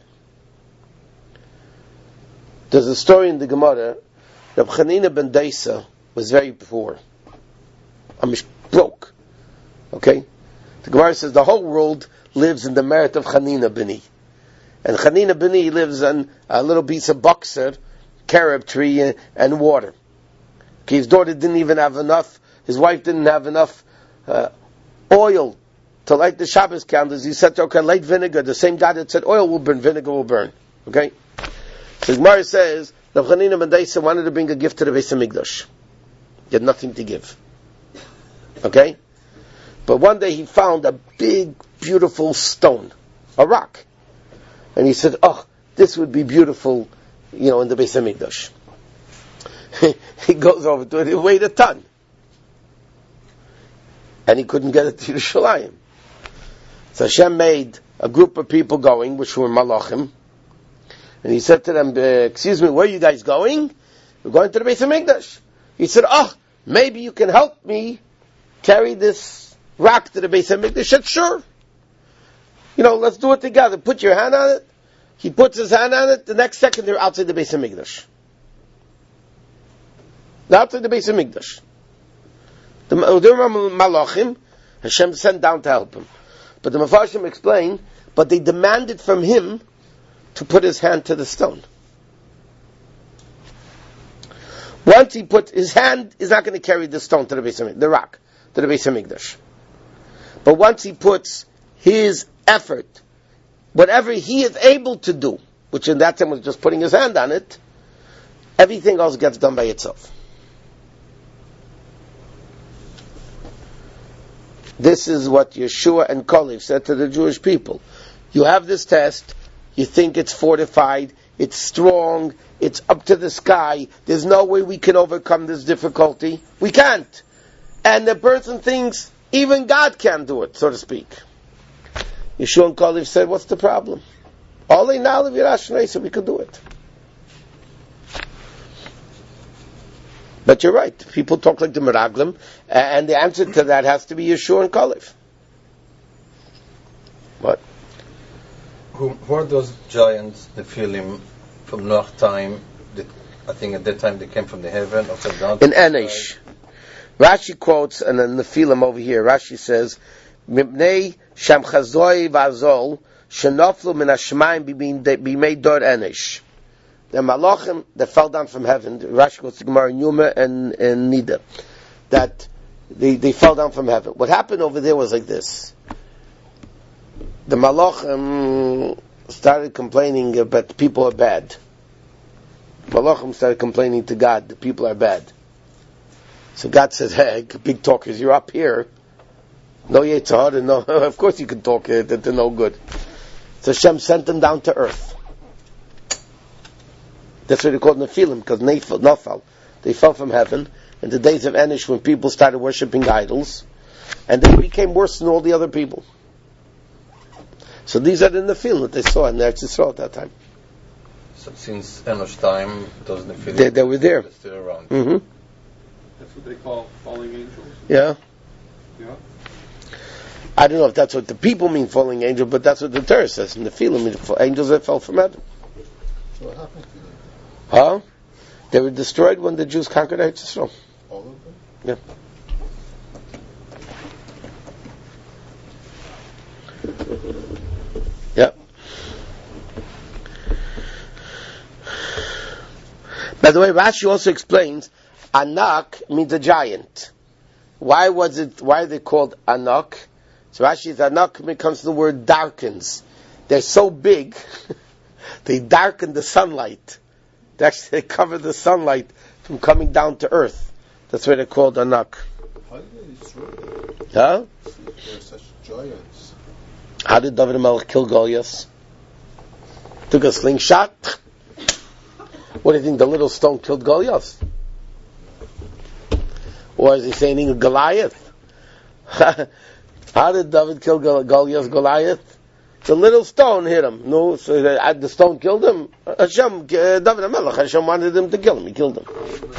There's a story in the Gemara. Reb Chanina ben Deisa was very poor. I mean, broke. Okay? The Gemara says the whole world lives in the merit of Chanina Bini. And Chanina Bini lives on a little piece of boxer, carob tree, and water. Okay, his daughter didn't even have enough, his wife didn't have enough uh, oil to light the Shabbos candles. He said, okay, light vinegar. The same God that said oil will burn, vinegar will burn. Okay? So the Gemara says, Rav Chanina ben Deisa wanted to bring a gift to the Beis HaMikdash. He had nothing to give. Okay? But one day he found a big, beautiful stone, a rock. And he said, oh, this would be beautiful, you know, in the Beis HaMikdash. He goes over to it, it weighed a ton. And he couldn't get it to Yerushalayim. So Hashem made a group of people going, which were Malachim. And he said to them, uh, excuse me, where are you guys going? We're going to the Beis HaMikdash. He said, oh, maybe you can help me carry this rock to the Beis HaMikdash. He said, sure. You know, let's do it together. Put your hand on it. He puts his hand on it. The next second, they're outside the Beis HaMikdash. They're outside the Beis HaMikdash. The Malachim, Hashem sent down to help him. But the Mefarshim explain, but they demanded from him to put his hand to the stone. Once he put his hand, is not going to carry the stone to the Beis HaMikdash, the rock, to the Beis HaMikdash. But once he puts his effort, whatever he is able to do, which in that time was just putting his hand on it, everything else gets done by itself. This is what Yeshua and Kalev said to the Jewish people. You have this test, you think it's fortified, it's strong, it's up to the sky, there's no way we can overcome this difficulty. We can't. And the person thinks, even God can't do it, so to speak. Yeshua and Kalev said, what's the problem? All in all of Yerushalayim, so we could do it. But you're right. People talk like the Meraglim, and the answer to that has to be Yeshua and Kalev. What? Who, who are those giants, the Nephilim, from Noach time? That, I think at that time they came from the heaven or from down. In Enish. Rashi quotes, and then the Nephilim over here, Rashi says, Mibnei Sham Chazoi Vazol, Shenoflu Min Hashmayim Bimei Dor Enish. The Malachim that fell down from heaven, Rashi goes to Gemara Yuma and, and Nida, that they, they fell down from heaven. What happened over there was like this. The Malachim started complaining that people are bad. Malachim started complaining to God that people are bad. So God says, hey, big talkers, you're up here. No Yetzirah, no, of course you can talk, uh, that they're no good. So Hashem sent them down to earth. That's what they called Nephilim, because Nafal, they fell from heaven in the days of Enish when people started worshipping idols, and they became worse than all the other people. So these are the Nephilim that they saw in Eretz Yisrael at that time. So since Enosh time, those Nephilim they, they were there. They're still around. Mm-hmm. That's what they call falling angels. Yeah. Yeah. I don't know if that's what the people mean, falling angel, but that's what the Torah says. Nephilim mean angels that fell from heaven. So what happened to them? Huh? They were destroyed when the Jews conquered Eretz Yisrael. All of them? Yeah. Yeah. By the way, Rashi also explains Anak means a giant. Why was it? Why are they called Anak? So Rashi says Anak comes to the word darkens. They're so big, they darken the sunlight. They actually they cover the sunlight from coming down to earth. That's why they're called Anak. How did they destroy them? Huh? They're such giants. How did David HaMelech kill Goliath? Took a slingshot. What do you think? The little stone killed Goliath? Or is he saying Goliath? How did David kill Goliath? Goliath? The little stone hit him. No, so the, uh, the stone killed him. Hashem, uh, David HaMelech, Hashem wanted him to kill him. He killed him.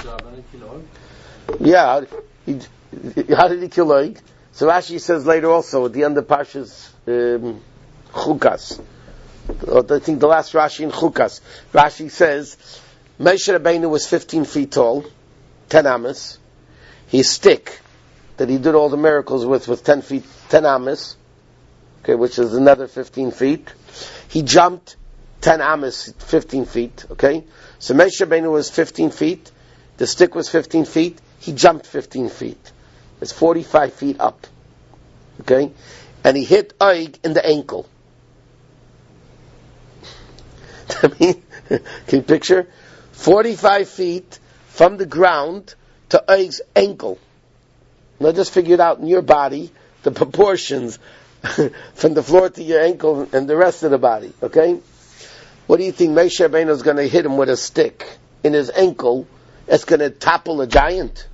Yeah, he, how did he kill Og? So Rashi says later also at the end of Parshas um, Chukas. I think the last Rashi in Chukas. Rashi says Moshe Rabbeinu was fifteen feet tall, ten amas. His stick that he did all the miracles with was ten feet, ten amas. Okay, which is another fifteen feet. He jumped ten amas, fifteen feet. Okay, so Moshe Rabbeinu was fifteen feet. The stick was fifteen feet. He jumped fifteen feet. It's forty-five feet up. Okay? And he hit Og in the ankle. I mean, can you picture? forty-five feet from the ground to Og's ankle. Now just figure it out in your body, the proportions from the floor to your ankle and the rest of the body. Okay? What do you think Moshe Rabbeinu is going to hit him with a stick in his ankle? It's going to topple a giant.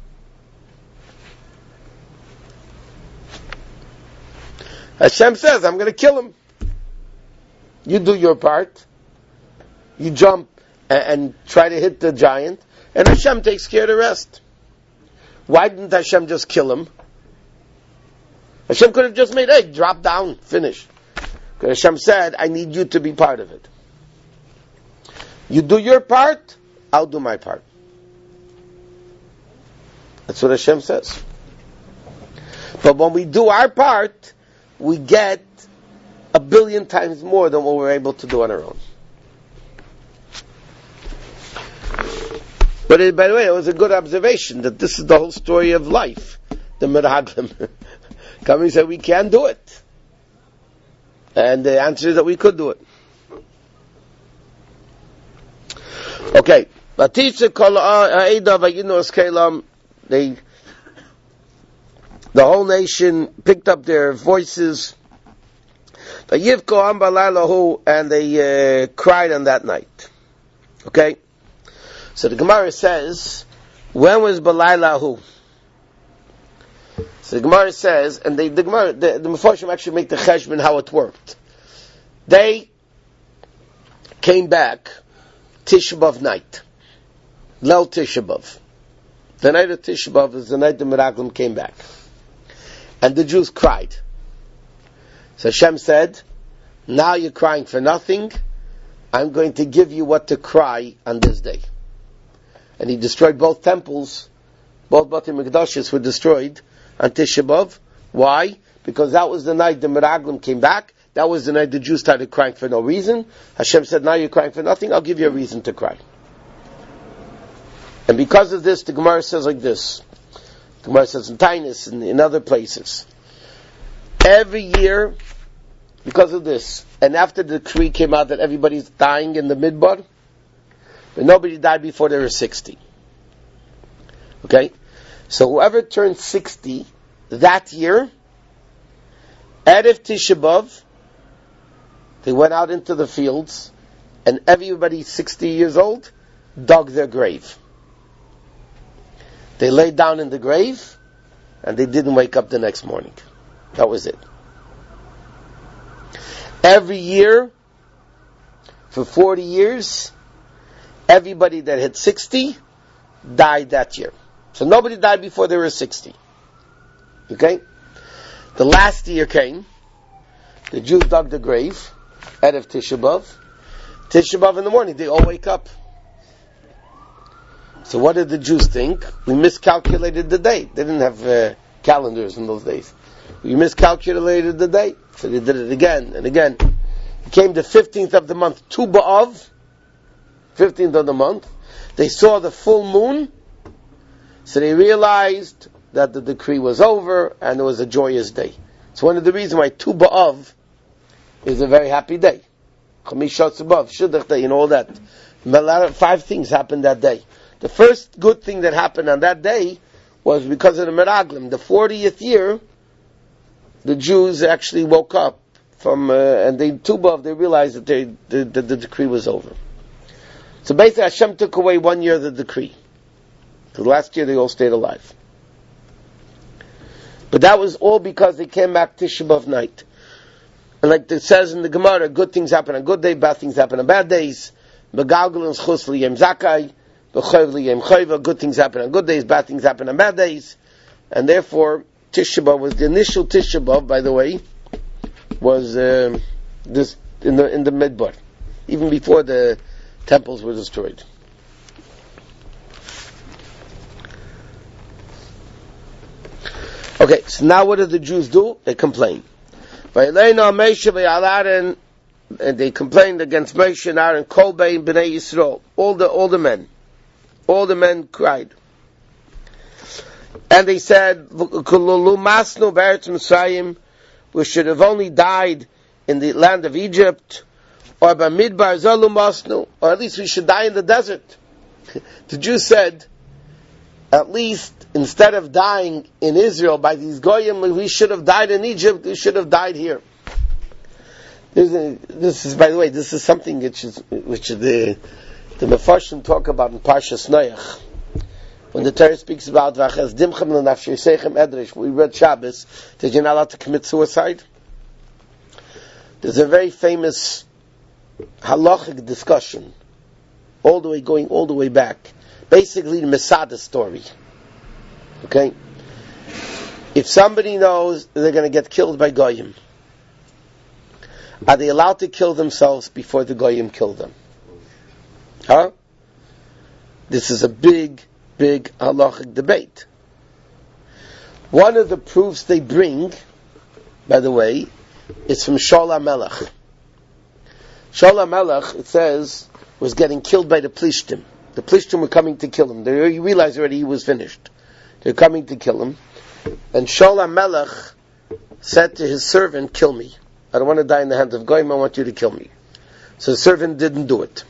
Hashem says, I'm going to kill him. You do your part. You jump and, and try to hit the giant, and Hashem takes care of the rest. Why didn't Hashem just kill him? Hashem could have just made egg, drop down, finish. Because Hashem said, I need you to be part of it. You do your part, I'll do my part. That's what Hashem says. But when we do our part, we get a billion times more than what we're able to do on our own. But it, by the way, it was a good observation that this is the whole story of life. The Meraglim. Coming said we can do it. And the answer is that we could do it. Okay. They, the whole nation picked up their voices, and they uh, cried on that night. Okay? So the Gemara says, when was Balaylahu? So the Gemara says, and they, the Gemara, the, the Mefarshim actually make the cheshbon how it worked. They came back Tisha B'Av night. Lel Tisha B'Av. The night of Tisha B'Av is the night the Meraglim came back. And the Jews cried. So Hashem said, now you're crying for nothing. I'm going to give you what to cry on this day. And he destroyed both temples. Both Bati Mikdashis were destroyed on Tisha B'Av. Why? Because that was the night the Meraglim came back. That was the night the Jews started crying for no reason. Hashem said, now you're crying for nothing. I'll give you a reason to cry. And because of this, the Gemara says like this. The Gemara says in Tainus and in other places. Every year, because of this, and after the decree came out that everybody's dying in the Midbar, but nobody died before they were sixty. Okay? So whoever turned sixty that year, Erev Tisha B'Av, they went out into the fields, and everybody sixty years old dug their grave. They laid down in the grave, and they didn't wake up the next morning. That was it. Every year, for forty years, everybody that hit sixty died that year. So nobody died before they were sixty. Okay? The last year came, the Jews dug the grave, Erev Tisha B'Av. Tisha B'Av in the morning, they all wake up. So what did the Jews think? We miscalculated the date. They didn't have uh, calendars in those days. We miscalculated the date. So they did it again and again. It came the fifteenth of the month, Tu B'Av, fifteenth of the month. They saw the full moon, so they realized that the decree was over and it was a joyous day. It's one of the reasons why Tu B'Av is a very happy day. Chamish B'Av, Shidduch Day, and all that. Five things happened that day. The first good thing that happened on that day was because of the Meraglim. The fortieth year, the Jews actually woke up from, uh, and they, Tu B'Av, they realized that they, the, the, the decree was over. So basically Hashem took away one year of the decree. Because last year they all stayed alive. But that was all because they came back Tisha B'Av night. And like it says in the Gemara, good things happen on good days, bad things happen on bad days. Begalgal schus liyem zakai, b'choyv liyem choyva. Good things happen on good days, bad things happen on bad days. And therefore, Tisha B'Av was the initial Tisha B'Av, by the way, was uh, this in the in the Midbar, even before the temples were destroyed. Okay, so now what do the Jews do? They complain. And they complained against Moshe and Aaron, Kol Bein Bnei Yisrael. All the all the men, all the men cried, and they said, "We should have only died in the land of Egypt, or Bamidbar Zalu Masnu, or at least we should die in the desert." The Jews said, at least instead of dying in Israel by these goyim, we should have died in Egypt. We should have died here. A, this is, by the way, this is something which is which the the Mefarshim talk about in Parshas Noach, when the Torah speaks about V'achas dimchem l'nafshei seichem edrish. We read Shabbos that you're not allowed to commit suicide. There's a very famous halachic discussion, all the way going all the way back. Basically, the Masada story. Okay, if somebody knows they're going to get killed by goyim, are they allowed to kill themselves before the goyim kill them? Huh? This is a big, big halachic debate. One of the proofs they bring, by the way, is from Shaul HaMelech. Shaul HaMelech, it says, was getting killed by the Plishtim. The Plishtim were coming to kill him. They realized already he was finished. They're coming to kill him. And Shaul HaMelech said to his servant, "Kill me. I don't want to die in the hands of Goyim, I want you to kill me." So the servant didn't do it.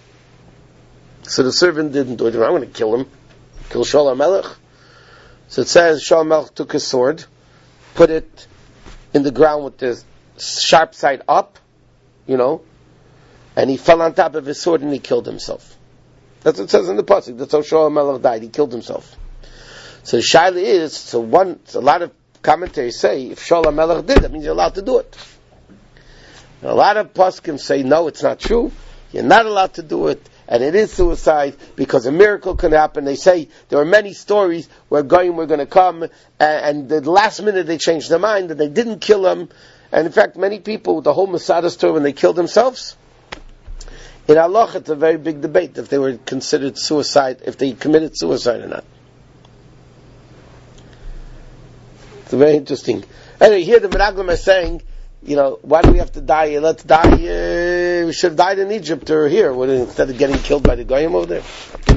So the servant didn't do it. I'm going to kill him. Kill Shaul HaMelech. So it says Shaul HaMelech took his sword, put it in the ground with the sharp side up, you know, and he fell on top of his sword and he killed himself. That's what it says in the pasuk. That's how Shaul HaMelech died. He killed himself. So the shaila is, so one, so a lot of commentaries say, if Shaul HaMelech did, that means you're allowed to do it. And a lot of poskim say, no, it's not true. You're not allowed to do it, and it is suicide because a miracle can happen. They say there are many stories where goyim were going to come, and, and the last minute they changed their mind and they didn't kill him. And in fact, many people, the whole Masada story, when they killed themselves, in Allah, it's a very big debate if they were considered suicide, if they committed suicide or not. It's very interesting. Anyway, here the Meraglim are saying, you know, why do we have to die? Let's die, uh, we should have died in Egypt or here, instead of getting killed by the Goyim over there.